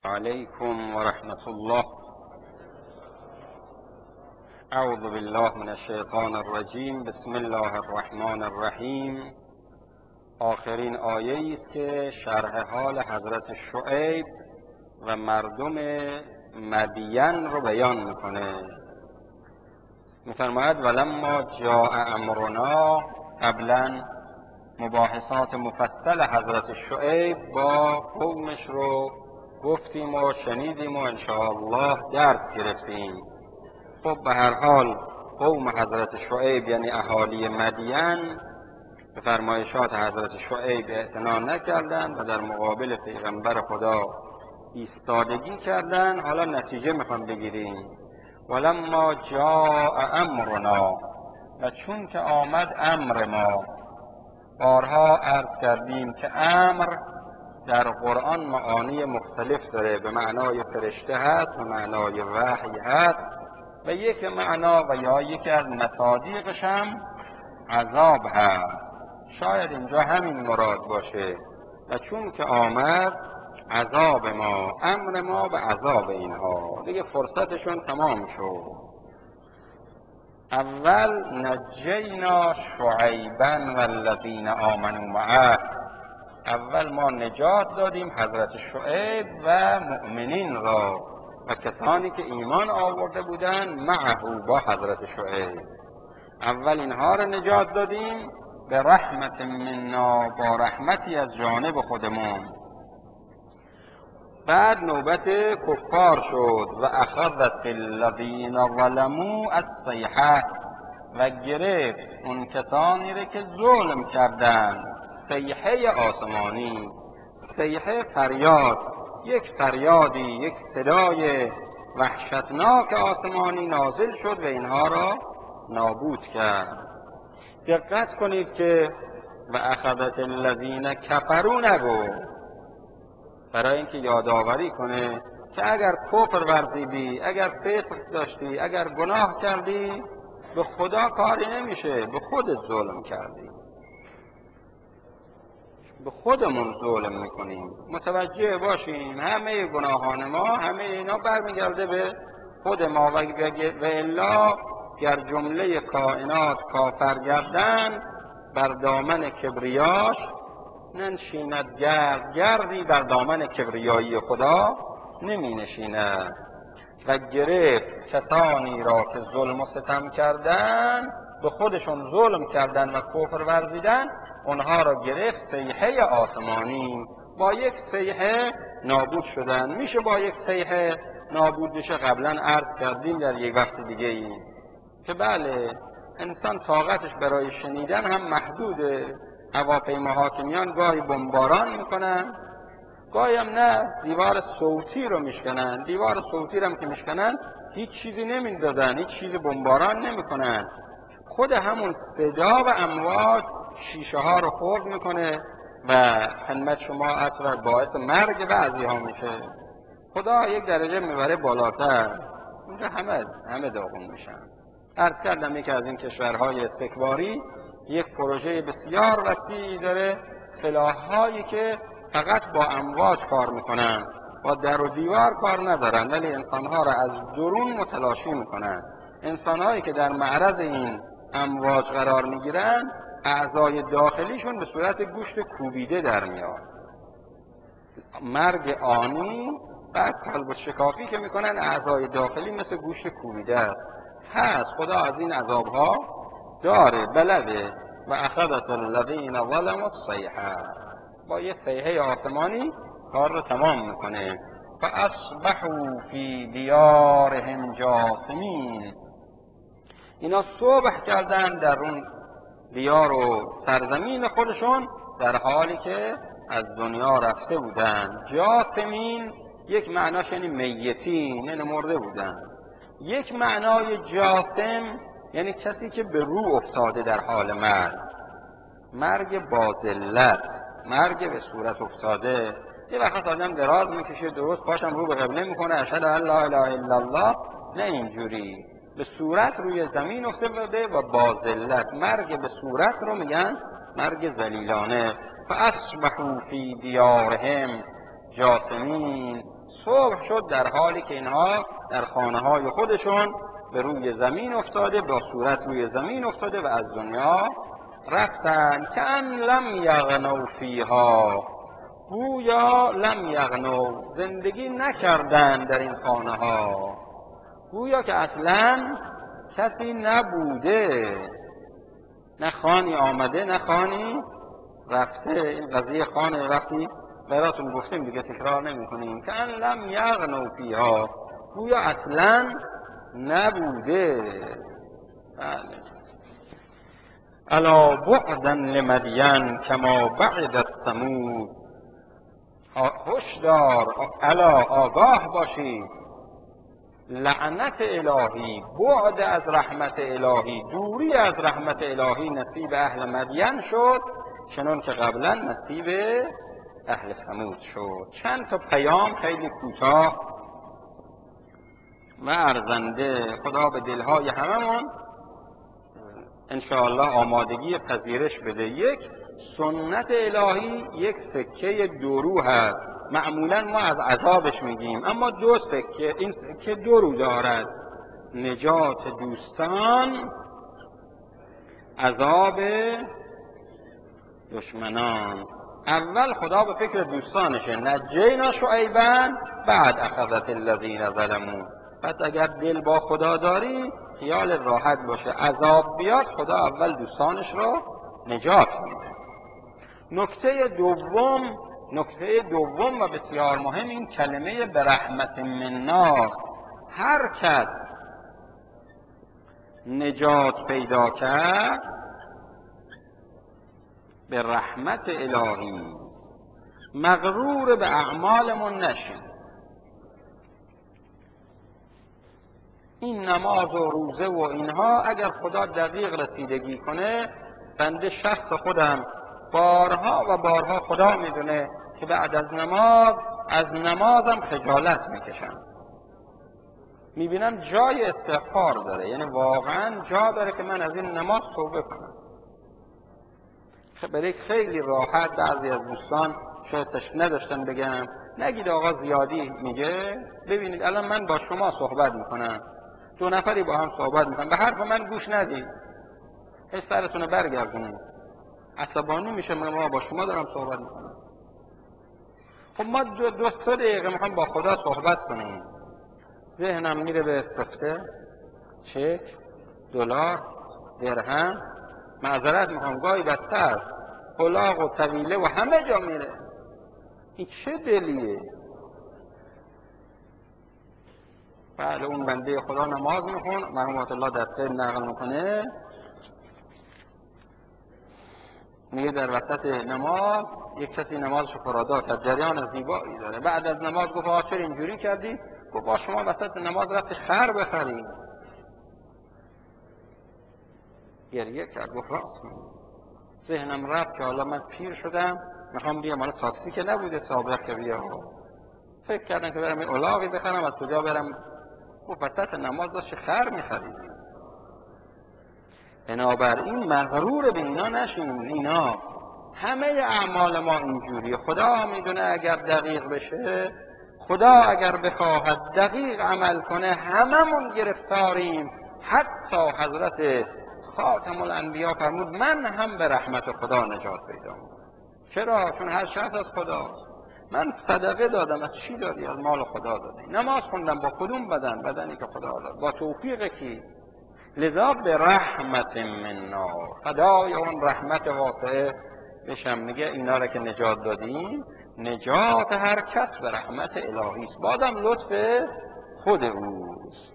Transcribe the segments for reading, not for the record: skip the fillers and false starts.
علیکم و رحمت الله. اعوذ بالله من الشیطان الرجیم. بسم الله الرحمن الرحیم. آخرین آیه است که شرح حال حضرت شعیب و مردم مدین رو بیان میکنه. میفرماید ولما جاء امرنا، قبلا مباحثات مفصل حضرت شعیب با قومش رو گفتیم و شنیدیم و انشاءالله درس گرفتیم. خب به هر حال قوم حضرت شعیب یعنی اهالی مدین به فرمایشات حضرت شعیب اعتنا نکردند و در مقابل پیغمبر خدا ایستادگی کردند. حالا نتیجه میخوام بگیریم. ولما جاء امرنا، و چون که آمد امر ما. بارها عرض کردیم که امر در قرآن معانی مختلف داره. به معنای فرشته هست، به معنای وحی هست و یک معنا و یا یکی از مصادیقش هم عذاب هست. شاید اینجا همین مراد باشه. و چون که آمد عذاب ما، امر ما به عذاب اینها، دیگه فرصتشون تمام شد. اول نجینا شعیبا والذین آمنوا معه، اول ما نجات دادیم حضرت شعیب و مؤمنین را و کسانی که ایمان آورده بودند معه با حضرت شعیب. اول اینها را نجات دادیم به رحمت منا، با رحمتی از جانب خودمون. بعد نوبت کفار شد و اخذت الذین ظلموا الصیحه، و گرفت اون کسانی را که ظلم کردند صیحه آسمانی. صیحه فریاد، یک فریادی، یک صدای وحشتناک آسمانی نازل شد و اینها را نابود کرد. دقت کنید که و اخذت الذین کفروا نگو، برای اینکه یادآوری کنه که اگر کفر ورزیدی، اگر فسق داشتی، اگر گناه کردی، به خدا کاری نمیشه، به خودت ظلم کردی. به خودمون ظلم میکنیم. متوجه باشیم همه گناهان ما، همه اینا برمیگرده به خود ما. و الا گر جمله کائنات کافر گردن، بر دامن کبریاش ننشیند گرد، گردی بر دامن کبریایی خدا نمی نشیند. و گرفت کسانی را که ظلم و ستم کردن، به خودشون ظلم کردن و کفر ورزیدن، اونها را گرفت صیحه آسمانی. با یک صیحه نابود شدن. میشه با یک صیحه نابود بشه؟ قبلا عرض کردیم در یک وقت دیگه ای که بله انسان طاقتش برای شنیدن هم محدوده. هواپیماها که میان گاهی بمباران میکنن، گاهی هم نه، دیوار صوتی رو میشکنن. دیوار صوتی رو هم که میشکنن هیچ چیزی نمیندازن، هیچ چیزی بمباران نمیکنن. خود همون صدا و امواج شیشه ها رو خرد میکنه و خدمت شما اصلا باعث مرگ بعضی ها میشه. خدا یک درجه میبره بالاتر، اونجا همه داغون میشن. عرض کردم یکی از این کشورهای استکباری یک پروژه بسیار وسیعی داره، سلاح‌هایی که فقط با امواج کار میکنن، با در و دیوار کار ندارن، ولی انسانها را از درون متلاشی میکنن. انسانهایی که در معرض این امواج قرار میگیرن، اعضای داخلیشون به صورت گوشت کوبیده در میاد. مرگ آنی. بعد قلب شکافی که میکنن، اعضای داخلی مثل گوشت کوبیده است. هست خدا از این عذابها داره، بلده. و اخذت الذین ظلموا الصیحه، با یه صیحه آسمانی کار رو تمام میکنه. فاصبحوا فی دیارهم جاثمین، اینا صبح کردن در اون دیار و سرزمین خودشون در حالی که از دنیا رفته بودن. جاثمین یک معناش یعنی میتین، یعنی مرده بودن. یک معنای جاثم یعنی کسی که به رو افتاده در حال مرگ، مرگ با ذلت، مرگ به صورت افتاده. یه وقت آدم دراز میکشه، درست پاشم رو به قبله میکنه، اشهد ان لا اله الا الله، نه اینجوری، به صورت روی زمین افتاده و با ذلت. مرگ به صورت رو میگن مرگ ذلیلانه. فاصبحوا فی دیارهم جاثمین، صبح شد در حالی که اینها در خانه های خودشون به روی زمین افتاده، با صورت روی زمین افتاده و از دنیا رفتن. کأن لم یغنوا فیها، گویا لم یغنوا، زندگی نکردن در این خانه ها، گویا که اصلا کسی نبوده، نه خانی آمده نه خانی رفته. این قضیه خانه وقتی براتون گفتیم دیگه تکرار نمی کنیم. که ان لم یغنوا فیها، گویا اصلا نبوده. بله. الا بعدا لمدین کما بعدت ثمود، هشدار، الا آگاه باشید، لعنت الهی، بعد از رحمت الهی، دوری از رحمت الهی نصیب اهل مدین شد، چنان که قبلا نصیب اهل ثمود شد. چند تا پیام خیلی کوتاه و ارزنده. خدا به دلهای هممون انشاءالله آمادگی پذیرش بده. یک، سنت الهی یک سکه دورو هست. معمولا ما از عذابش میگیم، اما دو سکه، این سکه دو رو دارد: نجات دوستان، عذاب دشمنان. اول خدا به فکر دوستانشه، نجینا شعیبا بعد اخذت الذین ظلموا. پس اگر دل با خدا داری خیال راحت باشه، عذاب بیاد خدا اول دوستانش رو نجات میده. نکته دوم و بسیار مهم این کلمه به رحمت منا. هر کس نجات پیدا کرد به رحمت الهی، مغرور به اعمالمون نشیم. این نماز و روزه و اینها اگر خدا دقیق رسیدگی کنه، بنده شخص خودم بارها و بارها خدا میدونه که بعد از نمازم خجالت میکشم، میبینم جای استغفار داره، یعنی واقعا جا داره که من از این نماز توبه کنم. برای خیلی راحت بعضی از دوستان شاید نداشتن بگم، نگید آقا زیادی میگه. ببینید الان من با شما صحبت میکنم، دو نفری با هم صحبت میکنم، به حرف من گوش ندید، هی سرتون رو برگردونید، عصبانی میشه ما با شما دارم صحبت میکنم. خب ما دو سه دقیقه میخوام با خدا صحبت کنیم، ذهنم میره به سفته، چک، دلار، درهم، معذرت میخوام گاهی بدتر کلاغ و طویله و همه جا میره. این چه دلیه؟ بله اون بنده خدا نماز میخون، مرحومت الله در سیر نقل میکنه، میگه در وسط نماز یک کسی نمازش فرادات کرد، جریان زیبایی داره. بعد از نماز گفت آقا چرا اینجوری کردی؟ گفت با شما وسط نماز رفتی خر بخری. گریه کرد، گفت راست میگی. ذهنم رفت که حالا من پیر شدم میخوام بیام، حالا تاکسی که نبوده سابق که بیام، فکر کردم که برم الاغی بخرم، از کجا برم؟ گفت وسط نماز داشت خر میخریدی. بنابراین مغرور به اینا نشیم. اینا همه اعمال ما اینجوریه. خدا میدونه اگر دقیق بشه، خدا اگر بخواهد دقیق عمل کنه هممون گرفتاریم. حتی حضرت خاتم الانبیا فرمود من هم به رحمت خدا نجات پیدا میکنم. چرا؟ چون هر شخص از خداست. من صدقه دادم، از چی دادی؟ از مال خدا دادی. نماز خوندم، با کدوم بدن؟ بدنی که خدا داد. با توفیق کی؟ لذا به رحمت منا، فدای اون رحمت واسعه بشم. میگه اینا را که نجات دادیم، نجات هر کس به رحمت الهی است، بازم لطف خود اوست.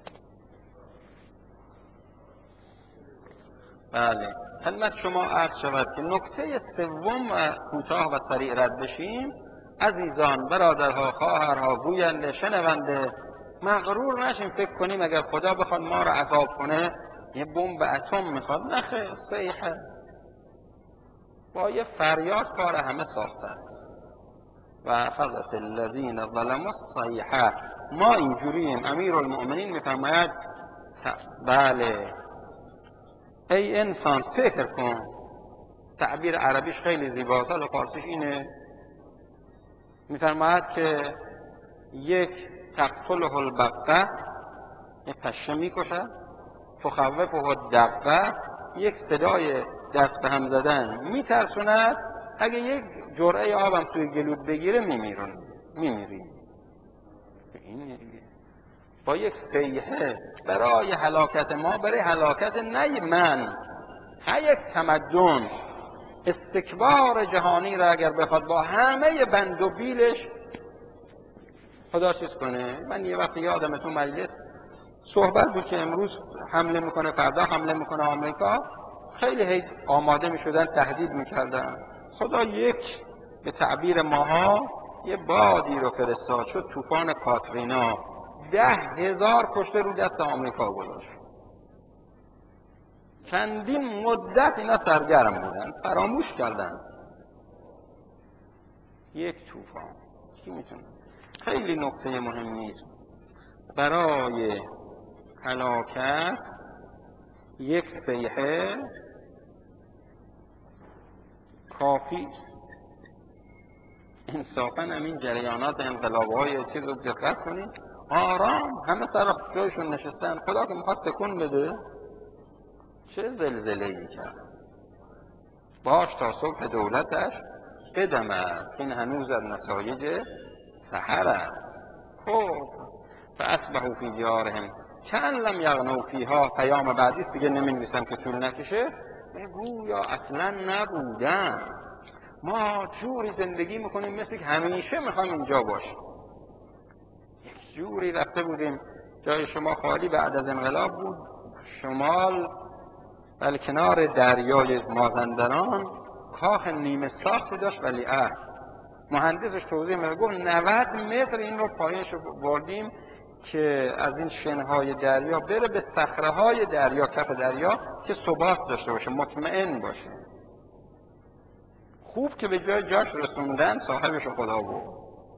بله خدمت شما عرض شود که نکته سوم و کوتاه و سریع رد بشیم. عزیزان، برادرها، خواهرها، گوینده، شنونده، مغرور نشیم فکر کنیم اگر خدا بخواد ما را عذاب کنه یه بمب اتم میخواد. نخیر، صیحه با یه فریاد کار همه ساخته است. و اخذت الذین ظلموا الصیحه. ما اینجوریم. امیرالمؤمنین میفرماید بله ای انسان فکر کن. تعبیر عربیش خیلی زیباست، حالا فارسیش اینه، میفرماید که یک تقتله البقه، یک پشه میکشد، تخوفه الدقه، یک صدای دست به هم زدن میترسوند، اگه یک جرعه آبم توی گلود بگیره میمیری. این با یک صیحه برای هلاکت ما، برای هلاکت نه من، یک تمدن استکبار جهانی را اگر بخواد با همه بند و بیلش خدا چیز کنه. من یه وقت یادم تو مجلس صحبت بود که امروز حمله میکنه، فردا حمله میکنه آمریکا، خیلی آماده میشدن، تهدید میکردن. خدا یک به تعبیر ماها یه بادی رو فرستاد، شد طوفان کاترینا، 10,000 کشته رو دست آمریکا گذاشت. چندین مدت اینا سرگرم بودن، فراموش کردن. یک طوفان کی میتونه؟ خیلی نکته مهمی است. برای هلاکت یک صیحه کافی است. انصافاً همین جریانات انقلاب‌های چیز رو دقت کنید، آرام همه سر جایشون نشستن. خدا که میخواد تکون بده چه زلزله‌ای کرد، باش تا صبح دولتش بدمد، این هنوز از نتایج سحر است. خب فاصبحوا فی دیارهم کأن لم یغنوا فیها. پیام بعدیست دیگه، نمی‌نویسم که طول نکشه. گویا اصلا نبودن. ما جوری زندگی میکنیم مثل که همیشه میخوایم اینجا باشیم. یک جوری رفته بودیم جای شما خالی بعد از انقلاب بود، شمال ولی کنار دریای مازندران کاخ نیمه ساختی داشت ولیعهد. مهندسش توضیح میده، گفت 90 متر این رو پایینش بردیم که از این شنهای دریا بره به صخره‌های دریا، کف دریا، که ثبات داشته باشه، مطمئن باشه. خوب که به جاش رسوندن، صاحبش خدا بود.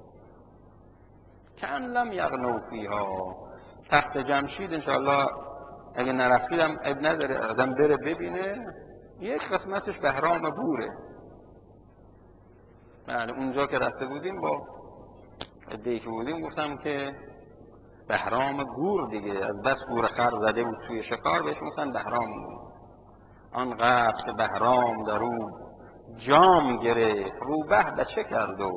کأن لم یغنوا فیها. تخت جمشید انشاءالله اگه نرفتیدم اب نداره، آدم بره ببینه. یک قسمتش بهرام گوره. بله اونجا که رفته بودیم با عده‌ای که بودیم گفتم که بهرام گور دیگه، از بس گور خر زده بود توی شکار بهش گفتن بهرام گور. آنقدر که بهرام در او جام گرفت، روبه بچه کرد و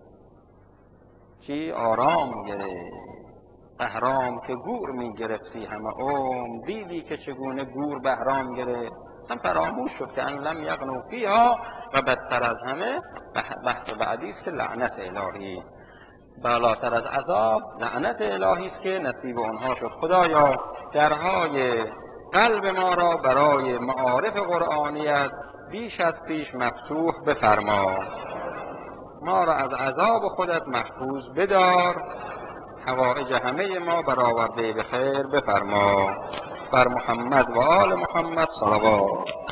چی آرام گرفت. بهرام که گور می گرفتی همه عمر، دیدی که چگونه گور بهرام گرفت. اصلا فراموش شد که ان لم یغنوا فیها. و بدتر از همه بحث بعدی است که لعنت الهی است. بالاتر از عذاب لعنت الهی است که نصیب آنها شد. خدایا درهای قلب ما را برای معارف قرآنیت بیش از پیش مفتوح بفرما. ما را از عذاب خودت محفوظ بدار. حوائج همه ما برآورده به خیر بفرما. بر محمد و آل محمد صلوات.